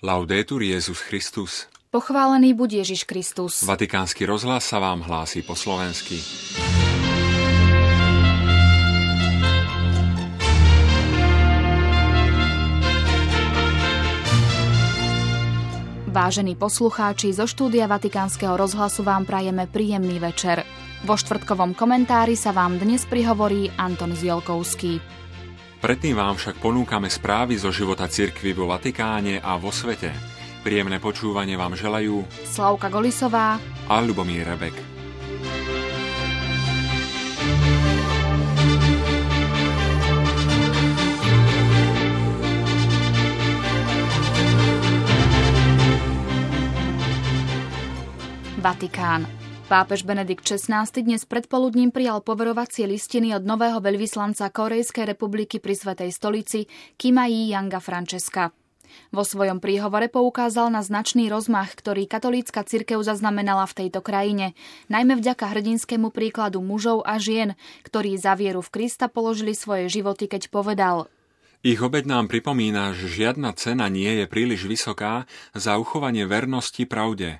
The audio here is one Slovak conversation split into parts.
Laudetur Jesus Christus. Pochválený buď Ježiš Kristus. Vatikánsky rozhlas sa vám hlási po slovensky. Vážení poslucháči, zo štúdia Vatikánskeho rozhlasu vám prajeme príjemný večer. Vo štvrtkovom komentári sa vám dnes prihovorí Anton Zielkovský. Predtým vám však ponúkame správy zo života cirkvi vo Vatikáne a vo svete. Príjemné počúvanie vám želajú Slavka Golisová a Ľubomír Rebek. Vatikán. Pápež Benedikt XVI dnes predpoludním prijal poverovacie listiny od nového veľvyslanca Kórejskej republiky pri Svätej stolici Kima Yi-Yanga Francesca. Vo svojom príhovore poukázal na značný rozmach, ktorý katolícka cirkev zaznamenala v tejto krajine, najmä vďaka hrdinskému príkladu mužov a žien, ktorí za vieru v Krista položili svoje životy, keď povedal: Ich obeť nám pripomína, že žiadna cena nie je príliš vysoká za uchovanie vernosti pravde.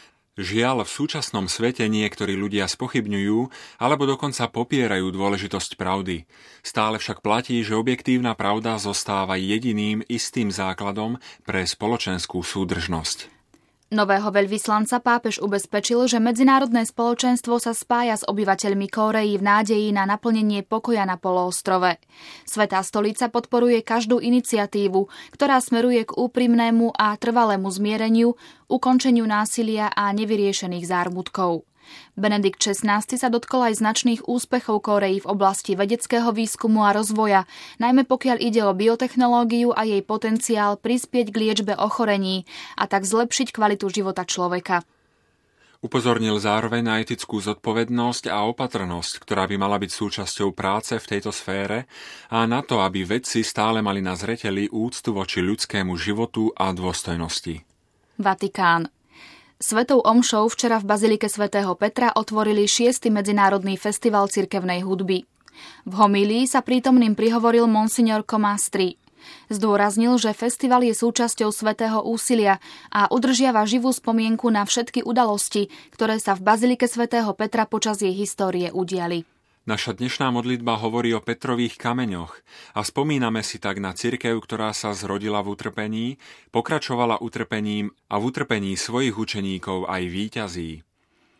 Žiaľ, v súčasnom svete niektorí ľudia spochybňujú alebo dokonca popierajú dôležitosť pravdy. Stále však platí, že objektívna pravda zostáva jediným istým základom pre spoločenskú súdržnosť. Nového veľvyslanca pápež ubezpečil, že medzinárodné spoločenstvo sa spája s obyvateľmi Kórey v nádeji na naplnenie pokoja na poloostrove. Svätá stolica podporuje každú iniciatívu, ktorá smeruje k úprimnému a trvalému zmiereniu, ukončeniu násilia a nevyriešených zármutkov. Benedikt XVI sa dotkol aj značných úspechov Kórey v oblasti vedeckého výskumu a rozvoja, najmä pokiaľ ide o biotechnológiu a jej potenciál prispieť k liečbe ochorení a tak zlepšiť kvalitu života človeka. Upozornil zároveň na etickú zodpovednosť a opatrnosť, ktorá by mala byť súčasťou práce v tejto sfére a na to, aby vedci stále mali na zreteli úctu voči ľudskému životu a dôstojnosti. Vatikán. Svetou omšou včera v bazilike svätého Petra otvorili 6. medzinárodný festival cirkevnej hudby. V homílii sa prítomným prihovoril monsignor Comastri. Zdôraznil, že festival je súčasťou svätého úsilia a udržiava živú spomienku na všetky udalosti, ktoré sa v bazilike svätého Petra počas jej histórie udiali. Naša dnešná modlitba hovorí o Petrových kameňoch a spomíname si tak na cirkev, ktorá sa zrodila v utrpení, pokračovala utrpením a v utrpení svojich učeníkov aj víťazí.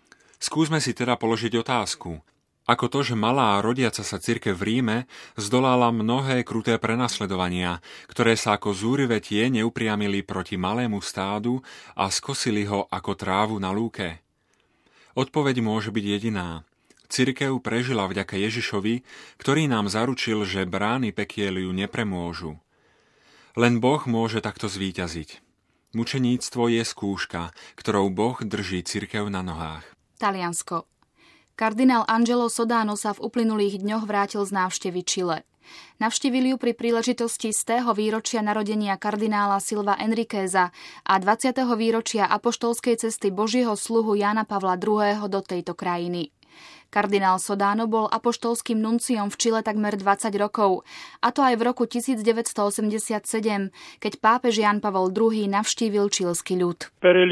Skúsme si teda položiť otázku. Ako to, že malá rodiaca sa cirkev v Ríme zdolala mnohé kruté prenasledovania, ktoré sa ako zúrivé tiene upriamili proti malému stádu a skosili ho ako trávu na lúke? Odpoveď môže byť jediná. Cirkev prežila vďaka Ježišovi, ktorý nám zaručil, že brány pekiel ju nepremôžu. Len Boh môže takto zvíťaziť. Mučeníctvo je skúška, ktorou Boh drží cirkev na nohách. Taliansko. Kardinál Angelo Sodano sa v uplynulých dňoch vrátil z návštevy Čile. Navštívil ju pri príležitosti 100. výročia narodenia kardinála Silva Enriqueza a 20. výročia apoštolskej cesty Božieho sluhu Jána Pavla II. Do tejto krajiny. Kardinál Sodano bol apoštolským nunciom v Čile takmer 20 rokov, a to aj v roku 1987, keď pápež Ján Pavol II navštívil čilský ľud.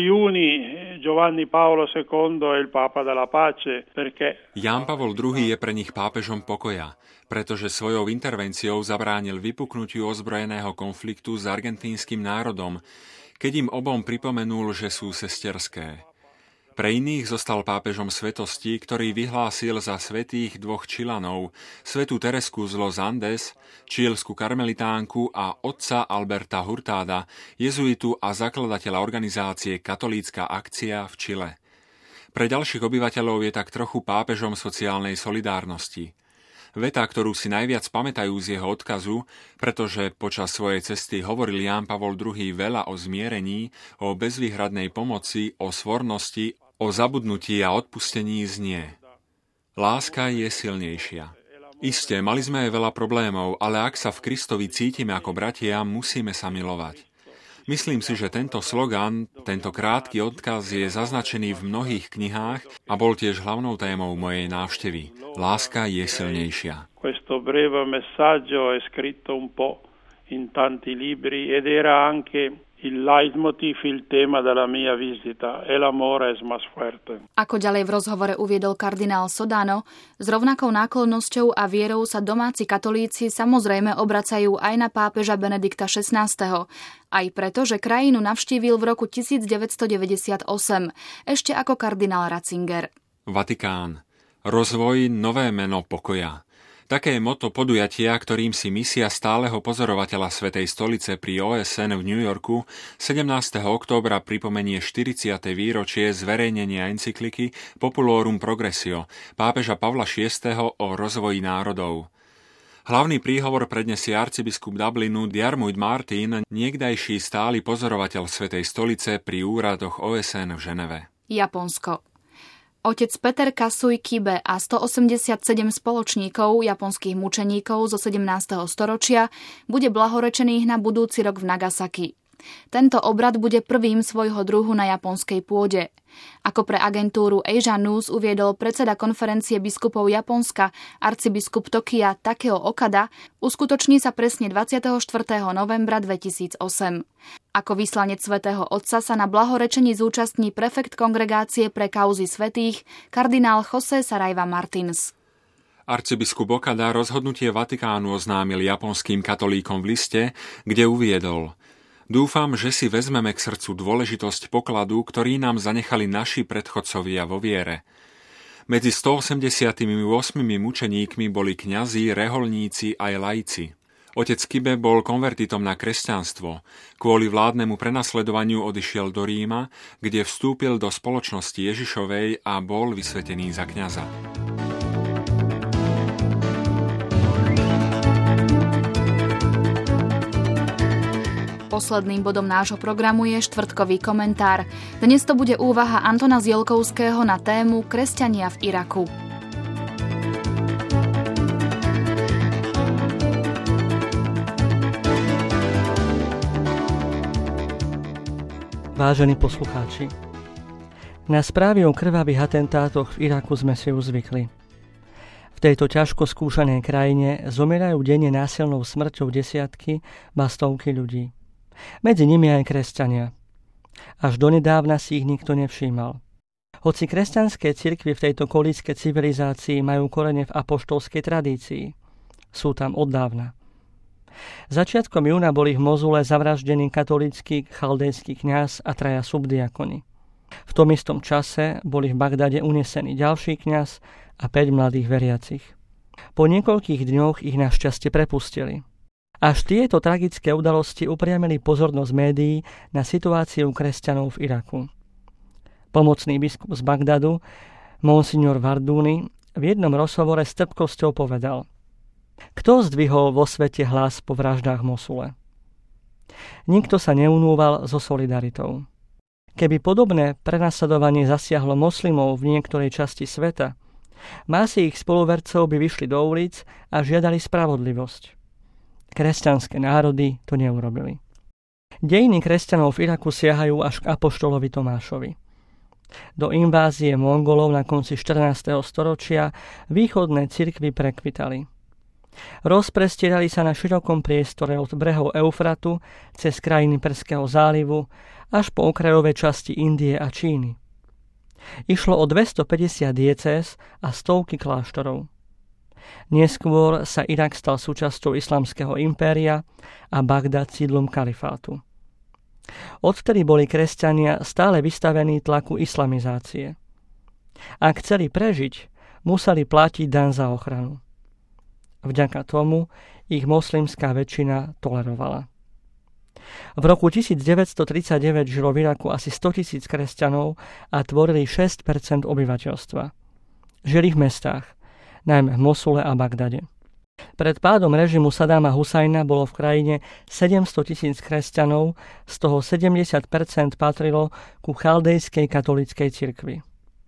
Ján Pavol II je pre nich pápežom pokoja, pretože svojou intervenciou zabránil vypuknutiu ozbrojeného konfliktu s argentínskym národom, keď im obom pripomenul, že sú sesterské. Pre iných zostal pápežom svetosti, ktorý vyhlásil za svätých dvoch Čilanov, svätú Teresku z Los Andes, čílsku karmelitánku a otca Alberta Hurtáda, jezuitu a zakladateľa organizácie Katolícka akcia v Čile. Pre ďalších obyvateľov je tak trochu pápežom sociálnej solidárnosti. Veta, ktorú si najviac pamätajú z jeho odkazu, pretože počas svojej cesty hovoril Ján Pavol II veľa o zmierení, o bezvýhradnej pomoci, o svornosti, o zabudnutí a odpustení znie: Láska je silnejšia. Isté, mali sme aj veľa problémov, ale ak sa v Kristovi cítime ako bratia, musíme sa milovať. Myslím si, že tento slogan, tento krátky odkaz je zaznačený v mnohých knihách a bol tiež hlavnou témou mojej návštevy. Láska je silnejšia. Questo breve messaggio è scritto un po' in tanti libri ed era anche il leitmotiv, il tema della mia visita, el amor es más fuerte. Ako ďalej v rozhovore uviedol kardinál Sodano, s rovnakou náklonnosťou a vierou sa domáci katolíci samozrejme obracajú aj na pápeža Benedikta XVI. Aj preto, že krajinu navštívil v roku 1998, ešte ako kardinál Ratzinger. Vatikán. Rozvoj, nové meno pokoja. Také je motto podujatia, ktorým si misia stáleho pozorovateľa Svätej stolice pri OSN v New Yorku 17. októbra pripomenie 40. výročie zverejnenia encykliky Populorum Progressio pápeža Pavla VI. O rozvoji národov. Hlavný príhovor prednesie arcibiskup Dublinu Diarmuid Martin, niekdajší stály pozorovateľ Svätej stolice pri úradoch OSN v Ženeve. Japonsko. Otec Peter Kasui Kibe a 187 spoločníkov japonských mučeníkov zo 17. storočia bude blahorečených na budúci rok v Nagasaki. Tento obrad bude prvým svojho druhu na japonskej pôde. Ako pre agentúru Asia News uviedol predseda konferencie biskupov Japonska, arcibiskup Tokia Takeo Okada, uskutoční sa presne 24. novembra 2008. Ako vyslanec svätého Otca sa na blahorečení zúčastní prefekt kongregácie pre kauzy svätých, kardinál José Saraiva Martins. Arcibiskup Okada rozhodnutie Vatikánu oznámil japonským katolíkom v liste, kde uviedol: Dúfam, že si vezmeme k srdcu dôležitosť pokladu, ktorý nám zanechali naši predchodcovia vo viere. Medzi 188 mučeníkmi boli kňazi, reholníci aj laici. Otec Kibe bol konvertitom na kresťanstvo. Kvôli vládnemu prenasledovaniu odišiel do Ríma, kde vstúpil do spoločnosti Ježišovej a bol vysvetený za kňaza. Posledným bodom nášho programu je štvrtkový komentár. Dnes to bude úvaha Antona Zielkovského na tému Kresťania v Iraku. Vážení poslucháči, na správy o krvavých atentátoch v Iraku sme si už zvykli. V tejto ťažko skúšanej krajine zomierajú denne násilnou smrťou desiatky, ba stovky ľudí. Medzi nimi aj kresťania. Až donedávna si ich nikto nevšímal. Hoci kresťanské cirkvi v tejto kolíckej civilizácii majú korene v apoštolskej tradícii, sú tam od dávna. Začiatkom júna boli v Mozule zavraždení katolícky chaldejský kňaz a 3 subdiakoni. V tom istom čase boli v Bagdade unesený ďalší kňaz a 5 mladých veriacich. Po niekoľkých dňoch ich našťastie prepustili. Až tieto tragické udalosti upriamili pozornosť médií na situáciu kresťanov v Iraku. Pomocný biskup z Bagdadu, monsignor Vardúny, v jednom rozhovore s trpkosťou povedal: Kto zdvihol vo svete hlas po vraždách v Mosule? Nikto sa neunúval so solidaritou. Keby podobné prenasledovanie zasiahlo moslimov v niektorej časti sveta, masy ich spoluvercov by vyšli do ulic a žiadali spravodlivosť. Kresťanské národy to neurobili. Dejiny kresťanov v Iraku siahajú až k apoštolovi Tomášovi. Do invázie Mongolov na konci 14. storočia východné cirkvy prekvitali. Rozprestierali sa na širokom priestore od brehov Eufratu cez krajiny Perského zálivu až po okrajové časti Indie a Číny. Išlo o 250 diecéz a stovky kláštorov. Neskôr sa Irak stal súčasťou Islamského impéria a Bagdad sídlom kalifátu. Odvtedy boli kresťania stále vystavení tlaku islamizácie. Ak chceli prežiť, museli platiť daň za ochranu. Vďaka tomu ich moslimská väčšina tolerovala. V roku 1939 žilo v Iraku asi 100 000 kresťanov a tvorili 6% obyvateľstva. Žili v mestách, najmä v Mosule a Bagdade. Pred pádom režimu Sadáma Husajna bolo v krajine 700 000 kresťanov, z toho 70% patrilo ku chaldejskej katolíckej cirkvi.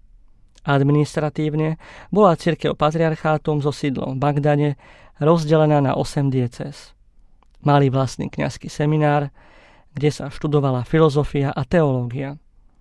Administratívne bola cirkev patriarchátom so sídlom v Bagdade rozdelená na 8 diecéz. Mali vlastný kňazský seminár, kde sa študovala filozofia a teológia.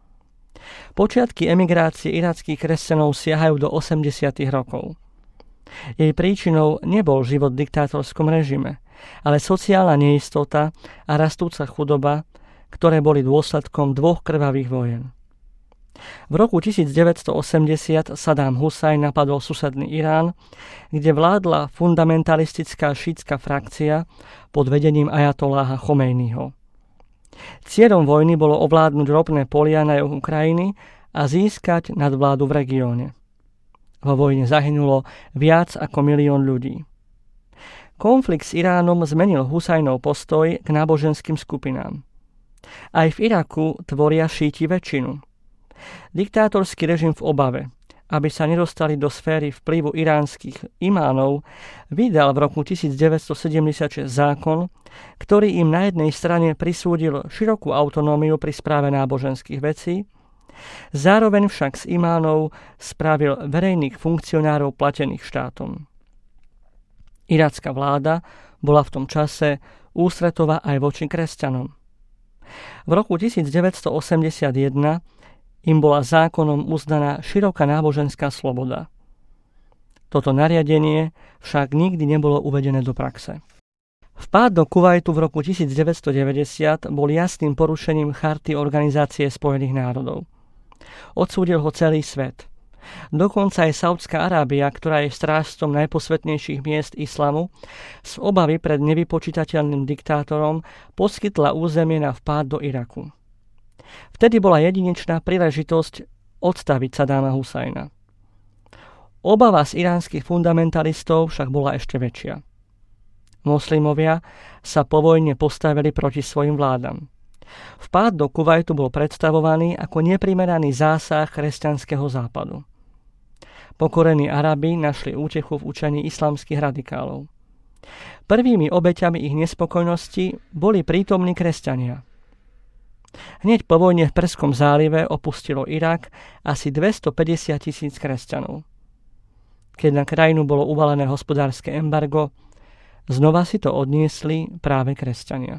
Počiatky emigrácie irackých kresťanov siahajú do 80. rokov. Jej príčinou nebol život v diktátorskom režime, ale sociálna neistota a rastúca chudoba, ktoré boli dôsledkom 2 krvavých vojen. V roku 1980 Saddam Husajn napadol susedný Irán, kde vládla fundamentalistická šítska frakcia pod vedením ajatolláha Chomejního. Cieľom vojny bolo ovládnuť ropné polia na juhu krajiny a získať nadvládu v regióne. Vo vojne zahynulo viac ako 1 000 000 ľudí. Konflikt s Iránom zmenil Husajnov postoj k náboženským skupinám. Aj v Iraku tvoria šíti väčšinu. Diktátorský režim v obave, aby sa nedostali do sféry vplyvu iránskych imánov, vydal v roku 1976 zákon, ktorý im na jednej strane prisúdil širokú autonómiu pri správe náboženských vecí, zároveň však z imánov spravil verejných funkcionárov platených štátom. Iracká vláda bola v tom čase ústretová aj voči kresťanom. V roku 1981 im bola zákonom uznaná široká náboženská sloboda. Toto nariadenie však nikdy nebolo uvedené do praxe. Vpád do Kuvajtu v roku 1990 bol jasným porušením Charty Organizácie spojených národov. Odsúdil ho celý svet. Dokonca aj Saudská Arábia, ktorá je strážcom najposvetnejších miest islamu, z obavy pred nevypočítateľným diktátorom poskytla územie na vpád do Iraku. Vtedy bola jedinečná príležitosť odstaviť Saddáma Husajna. Obava z iránskych fundamentalistov však bola ešte väčšia. Moslimovia sa po vojne postavili proti svojim vládam. Vpád do Kuvajtu bol predstavovaný ako neprimeraný zásah kresťanského západu. Pokorení Arabi našli útechu v učení islamských radikálov. Prvými obeťami ich nespokojnosti boli prítomní kresťania. Hneď po vojne v Perskom zálive opustilo Irak asi 250 000 kresťanov. Keď na krajinu bolo uvalené hospodárske embargo, znova si to odniesli práve kresťania.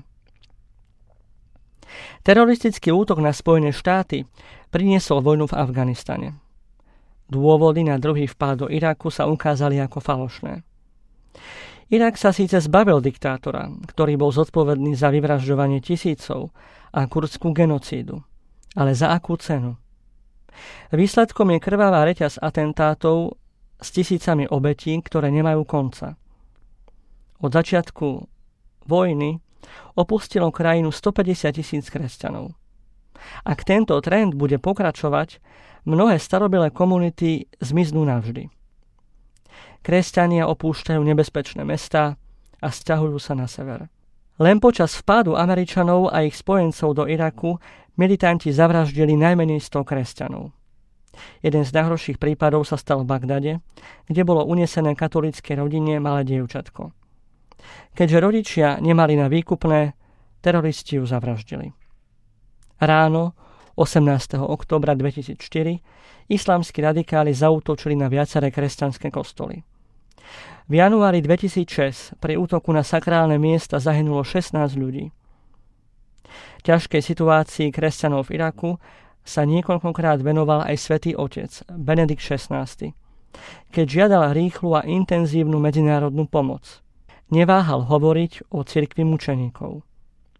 Teroristický útok na Spojené štáty priniesol vojnu v Afganistane. Dôvody na druhý vpád do Iraku sa ukázali ako falošné. Irak sa síce zbavil diktátora, ktorý bol zodpovedný za vyvražďovanie tisícov a kurdskú genocídu, ale za akú cenu? Výsledkom je krvavá reťaz atentátov s tisícami obetí, ktoré nemajú konca. Od začiatku vojny opustilo krajinu 150 000 kresťanov. Ak tento trend bude pokračovať, mnohé starobilé komunity zmiznú navždy. Kresťania opúšťajú nebezpečné mestá a sťahujú sa na sever. Len počas vpádu Američanov a ich spojencov do Iraku militanti zavraždili najmenej 100 kresťanov. Jeden z najhorších prípadov sa stal v Bagdade, kde bolo unesené katolíckej rodine malé dievčatko. Keďže rodičia nemali na výkupné, teroristi ju zavraždili. Ráno 18. októbra 2004 islamskí radikáli zaútočili na viaceré kresťanské kostoly. V januári 2006 pri útoku na sakrálne miesta zahynulo 16 ľudí. Ťažkej situácii kresťanov v Iraku sa niekoľkokrát venoval aj Svätý Otec Benedikt XVI, keď žiadal rýchlu a intenzívnu medzinárodnú pomoc. Neváhal hovoriť o cirkvi mučeníkov.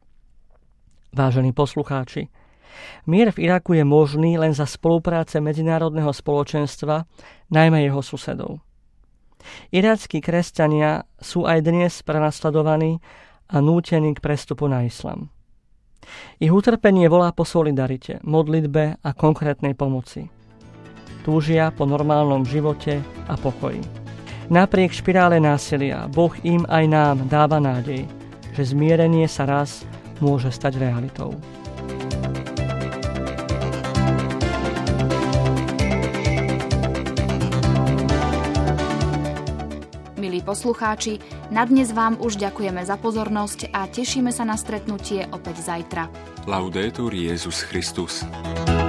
Vážení poslucháči, mier v Iraku je možný len za spolupráce medzinárodného spoločenstva, najmä jeho susedov. Irácki kresťania sú aj dnes prenasledovaní a nútení k prestupu na islam. Ich utrpenie volá po solidarite, modlitbe a konkrétnej pomoci. Túžia po normálnom živote a pokoji. Napriek špirále násilia Boh im aj nám dáva nádej, že zmierenie sa raz môže stať realitou. Milí poslucháči, na dnes vám už ďakujeme za pozornosť a tešíme sa na stretnutie opäť zajtra. Laudetur Jesus Christus.